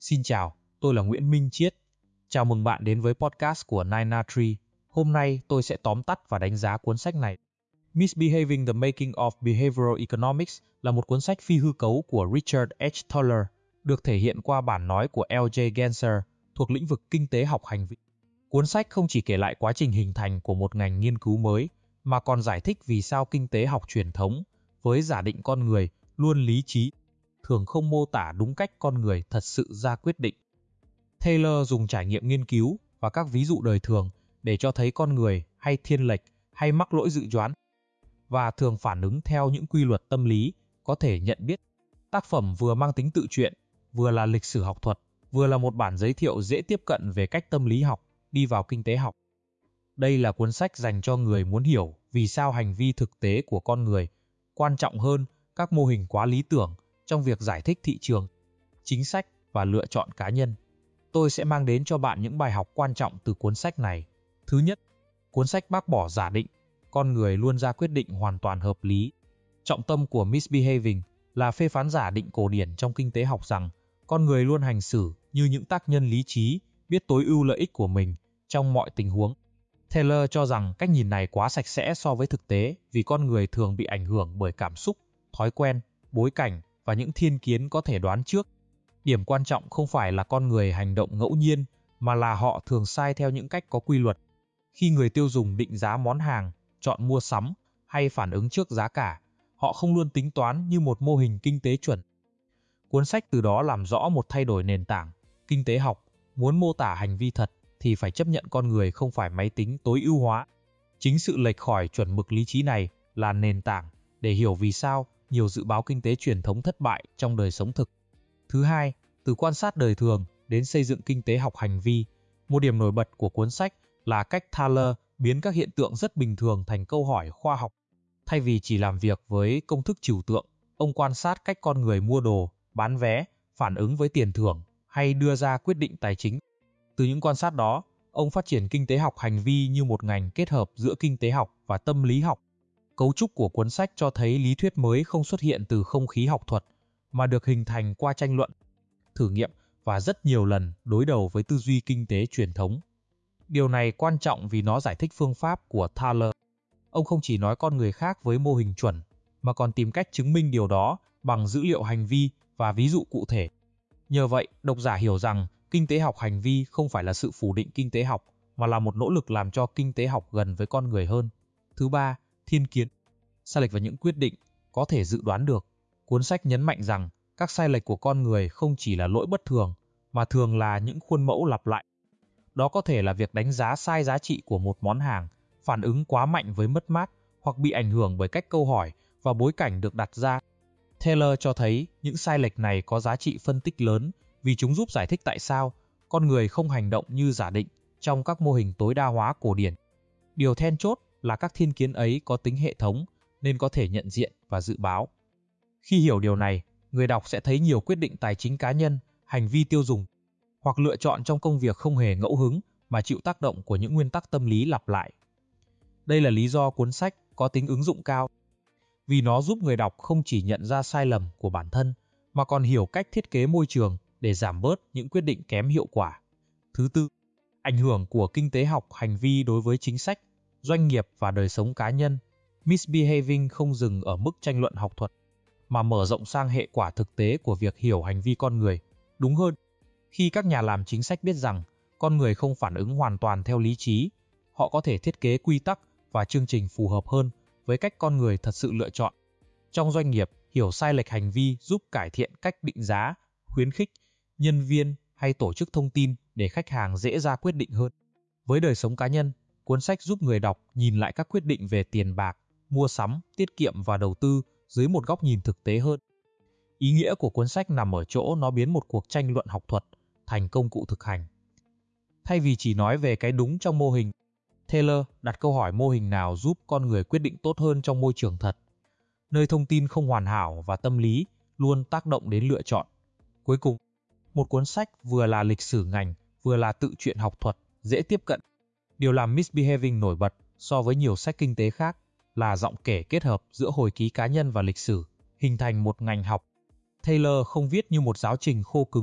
Xin chào, tôi là Nguyễn Minh Chiết. Chào mừng bạn đến với podcast của 9na3. Hôm nay tôi sẽ tóm tắt và đánh giá cuốn sách này. Misbehaving: The Making of Behavioral Economics là một cuốn sách phi hư cấu của Richard H. Thaler, được thể hiện qua bản nói của L.J. Genser thuộc lĩnh vực kinh tế học hành vi. Cuốn sách không chỉ kể lại quá trình hình thành của một ngành nghiên cứu mới, mà còn giải thích vì sao kinh tế học truyền thống, với giả định con người luôn lý trí, thường không mô tả đúng cách con người thật sự ra quyết định. Thaler dùng trải nghiệm nghiên cứu và các ví dụ đời thường để cho thấy con người hay thiên lệch hay mắc lỗi dự đoán và thường phản ứng theo những quy luật tâm lý có thể nhận biết. Tác phẩm vừa mang tính tự truyện, vừa là lịch sử học thuật, vừa là một bản giới thiệu dễ tiếp cận về cách tâm lý học đi vào kinh tế học. Đây là cuốn sách dành cho người muốn hiểu vì sao hành vi thực tế của con người quan trọng hơn các mô hình quá lý tưởng trong việc giải thích thị trường, chính sách và lựa chọn cá nhân. Tôi sẽ mang đến cho bạn những bài học quan trọng từ cuốn sách này. Thứ nhất, cuốn sách bác bỏ giả định con người luôn ra quyết định hoàn toàn hợp lý. Trọng tâm của Misbehaving là phê phán giả định cổ điển trong kinh tế học rằng con người luôn hành xử như những tác nhân lý trí, biết tối ưu lợi ích của mình trong mọi tình huống. Thaler cho rằng cách nhìn này quá sạch sẽ so với thực tế vì con người thường bị ảnh hưởng bởi cảm xúc, thói quen, bối cảnh và những thiên kiến có thể đoán trước. Điểm quan trọng không phải là con người hành động ngẫu nhiên, mà là họ thường sai theo những cách có quy luật. Khi người tiêu dùng định giá món hàng, chọn mua sắm hay phản ứng trước giá cả, họ không luôn tính toán như một mô hình kinh tế chuẩn. Cuốn sách từ đó làm rõ một thay đổi nền tảng. Kinh tế học muốn mô tả hành vi thật thì phải chấp nhận con người không phải máy tính tối ưu hóa. Chính sự lệch khỏi chuẩn mực lý trí này là nền tảng để hiểu vì sao nhiều dự báo kinh tế truyền thống thất bại trong đời sống thực. Thứ hai, từ quan sát đời thường đến xây dựng kinh tế học hành vi, một điểm nổi bật của cuốn sách là cách Thaler biến các hiện tượng rất bình thường thành câu hỏi khoa học. Thay vì chỉ làm việc với công thức trừu tượng, ông quan sát cách con người mua đồ, bán vé, phản ứng với tiền thưởng hay đưa ra quyết định tài chính. Từ những quan sát đó, ông phát triển kinh tế học hành vi như một ngành kết hợp giữa kinh tế học và tâm lý học. Cấu trúc của cuốn sách cho thấy lý thuyết mới không xuất hiện từ không khí học thuật, mà được hình thành qua tranh luận, thử nghiệm và rất nhiều lần đối đầu với tư duy kinh tế truyền thống. Điều này quan trọng vì nó giải thích phương pháp của Thaler. Ông không chỉ nói con người khác với mô hình chuẩn, mà còn tìm cách chứng minh điều đó bằng dữ liệu hành vi và ví dụ cụ thể. Nhờ vậy, độc giả hiểu rằng kinh tế học hành vi không phải là sự phủ định kinh tế học, mà là một nỗ lực làm cho kinh tế học gần với con người hơn. Thứ ba, thiên kiến, sai lệch và những quyết định có thể dự đoán được. Cuốn sách nhấn mạnh rằng các sai lệch của con người không chỉ là lỗi bất thường, mà thường là những khuôn mẫu lặp lại. Đó có thể là việc đánh giá sai giá trị của một món hàng, phản ứng quá mạnh với mất mát, hoặc bị ảnh hưởng bởi cách câu hỏi và bối cảnh được đặt ra. Thaler cho thấy những sai lệch này có giá trị phân tích lớn vì chúng giúp giải thích tại sao con người không hành động như giả định trong các mô hình tối đa hóa cổ điển. Điều then chốt là các thiên kiến ấy có tính hệ thống nên có thể nhận diện và dự báo. Khi hiểu điều này, người đọc sẽ thấy nhiều quyết định tài chính cá nhân, hành vi tiêu dùng hoặc lựa chọn trong công việc không hề ngẫu hứng mà chịu tác động của những nguyên tắc tâm lý lặp lại. Đây là lý do cuốn sách có tính ứng dụng cao, vì nó giúp người đọc không chỉ nhận ra sai lầm của bản thân, mà còn hiểu cách thiết kế môi trường để giảm bớt những quyết định kém hiệu quả. Thứ tư, ảnh hưởng của kinh tế học hành vi đối với chính sách, doanh nghiệp và đời sống cá nhân. Misbehaving không dừng ở mức tranh luận học thuật, mà mở rộng sang hệ quả thực tế của việc hiểu hành vi con người. Đúng hơn, khi các nhà làm chính sách biết rằng con người không phản ứng hoàn toàn theo lý trí, họ có thể thiết kế quy tắc và chương trình phù hợp hơn với cách con người thật sự lựa chọn. Trong doanh nghiệp, hiểu sai lệch hành vi giúp cải thiện cách định giá, khuyến khích nhân viên hay tổ chức thông tin để khách hàng dễ ra quyết định hơn. Với đời sống cá nhân, cuốn sách giúp người đọc nhìn lại các quyết định về tiền bạc, mua sắm, tiết kiệm và đầu tư dưới một góc nhìn thực tế hơn. Ý nghĩa của cuốn sách nằm ở chỗ nó biến một cuộc tranh luận học thuật thành công cụ thực hành. Thay vì chỉ nói về cái đúng trong mô hình, Thaler đặt câu hỏi mô hình nào giúp con người quyết định tốt hơn trong môi trường thật, nơi thông tin không hoàn hảo và tâm lý luôn tác động đến lựa chọn. Cuối cùng, một cuốn sách vừa là lịch sử ngành, vừa là tự truyện học thuật, dễ tiếp cận. Điều làm Misbehaving nổi bật so với nhiều sách kinh tế khác là giọng kể kết hợp giữa hồi ký cá nhân và lịch sử, hình thành một ngành học. Thaler không viết như một giáo trình khô cứng,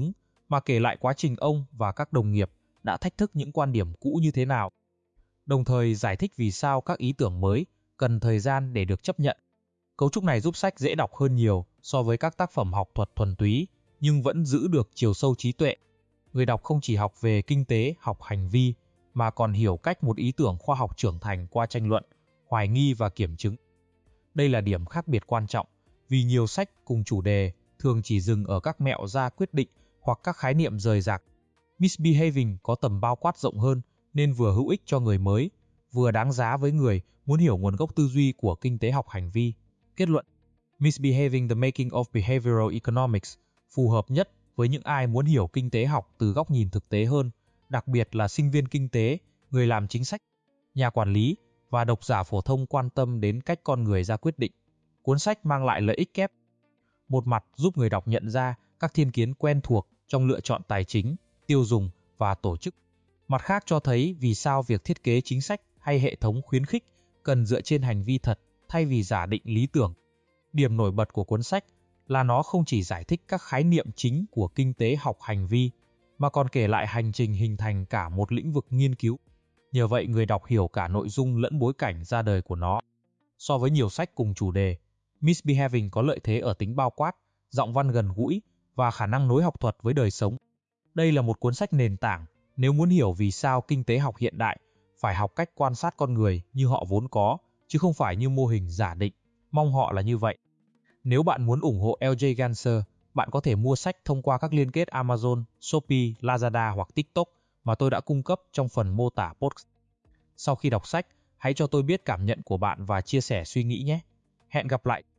mà kể lại quá trình ông và các đồng nghiệp đã thách thức những quan điểm cũ như thế nào, đồng thời giải thích vì sao các ý tưởng mới cần thời gian để được chấp nhận. Cấu trúc này giúp sách dễ đọc hơn nhiều so với các tác phẩm học thuật thuần túy, nhưng vẫn giữ được chiều sâu trí tuệ. Người đọc không chỉ học về kinh tế, học hành vi, mà còn hiểu cách một ý tưởng khoa học trưởng thành qua tranh luận, hoài nghi và kiểm chứng. Đây là điểm khác biệt quan trọng, vì nhiều sách cùng chủ đề thường chỉ dừng ở các mẹo ra quyết định hoặc các khái niệm rời rạc. Misbehaving có tầm bao quát rộng hơn, nên vừa hữu ích cho người mới, vừa đáng giá với người muốn hiểu nguồn gốc tư duy của kinh tế học hành vi. Kết luận: Misbehaving: The Making of Behavioral Economics phù hợp nhất với những ai muốn hiểu kinh tế học từ góc nhìn thực tế hơn, đặc biệt là sinh viên kinh tế, người làm chính sách, nhà quản lý và độc giả phổ thông quan tâm đến cách con người ra quyết định. Cuốn sách mang lại lợi ích kép. Một mặt giúp người đọc nhận ra các thiên kiến quen thuộc trong lựa chọn tài chính, tiêu dùng và tổ chức. Mặt khác cho thấy vì sao việc thiết kế chính sách hay hệ thống khuyến khích cần dựa trên hành vi thật thay vì giả định lý tưởng. Điểm nổi bật của cuốn sách là nó không chỉ giải thích các khái niệm chính của kinh tế học hành vi, mà còn kể lại hành trình hình thành cả một lĩnh vực nghiên cứu. Nhờ vậy người đọc hiểu cả nội dung lẫn bối cảnh ra đời của nó. So với nhiều sách cùng chủ đề, Misbehaving có lợi thế ở tính bao quát, giọng văn gần gũi và khả năng nối học thuật với đời sống. Đây là một cuốn sách nền tảng nếu muốn hiểu vì sao kinh tế học hiện đại phải học cách quan sát con người như họ vốn có, chứ không phải như mô hình giả định. Mong họ là như vậy. Nếu bạn muốn ủng hộ LJ Ganser, bạn có thể mua sách thông qua các liên kết Amazon, Shopee, Lazada hoặc TikTok mà tôi đã cung cấp trong phần mô tả podcast. Sau khi đọc sách, hãy cho tôi biết cảm nhận của bạn và chia sẻ suy nghĩ nhé. Hẹn gặp lại!